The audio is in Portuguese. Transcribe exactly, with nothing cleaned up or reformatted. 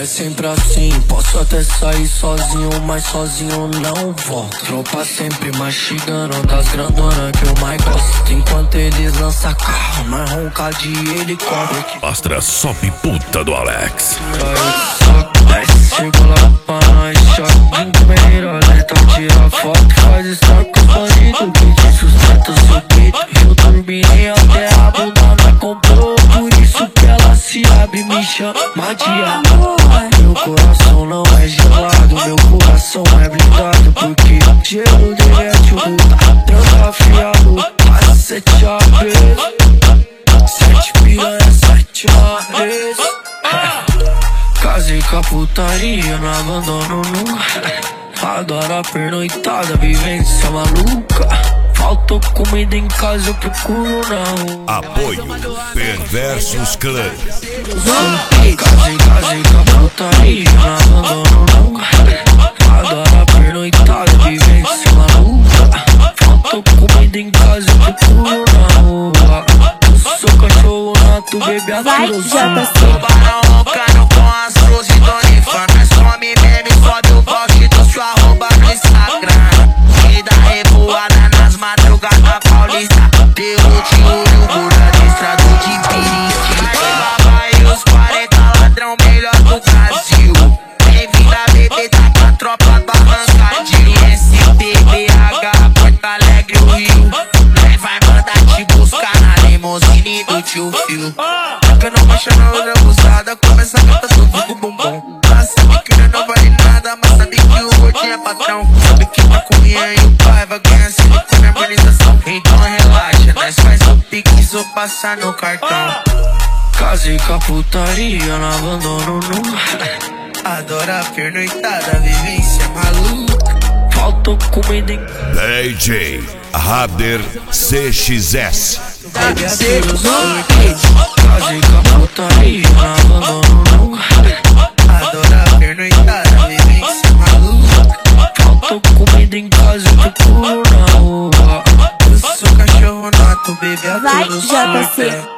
É sempre assim, posso até sair sozinho, mas sozinho não volto. Tropa sempre mastigando das grandonas que o mais gosta. Enquanto eles lançam carro, nós ronca de helicóptero. Mostra só piputa do Alex. Chegou lá pra nós, choque de primeiro alerta. Tira foto, faz história com os bandidos que te sustenta o seu peito. Eu turbinei até a bunda, nós comprou. Por isso que ela se abre, me chama de amor. Meu coração não é gelado, meu coração é blindado. Porque gelo derrete o mundo, tranca afiado. Passa sete aves, sete piranha, sete aves. Casei com a putaria, não abandono nunca. Adoro a pernoitada, vivência maluca. Faltou comida em casa, eu procuro na rua. Apoio Perversos Clã. Casei, casei com a putaria, não abandono nunca. Adoro a pernoitada, vivência maluca. Faltou comida em casa, eu procuro na rua. Eu sou cachorro nato, bebê atiro Tubarão roncando com as cruzes do Nifana. Some meme, sobe o poste do sua arroba no Instagram. E dá revoada nas madrugadas paulista. Pelo tio, gura estrado de Pirisque. Papai e os quarenta ladrão melhor do Brasil. Bem-vindo a bebê, tá com a tropa barrancadinho. S P B H, Porto Alegre, o Rio. Nós vai mandar te buscar na limousine do tio Fio. Que não baixa na outra abusada, começa a cantar tudo com bumbum. Ela sabe que não vale nada, mas sabe que o gordinho é patrão. Sabe que tá com minha e o pai vai ganhar silicone harmonização. Então relaxa, nós faz o pix ou passar no cartão. Casei com a putaria, não abandono nunca. Adora a pernoitada, vivência maluca. Faltou comida em D J Rader C X S. Casei com a putaria, não abandono nunca. Adora a pernoitada, vivência maluca. Faltou comida em casa, eu procuro na rua. Eu sou cachorro nato, bebê, a Vai, tudo J C. surta.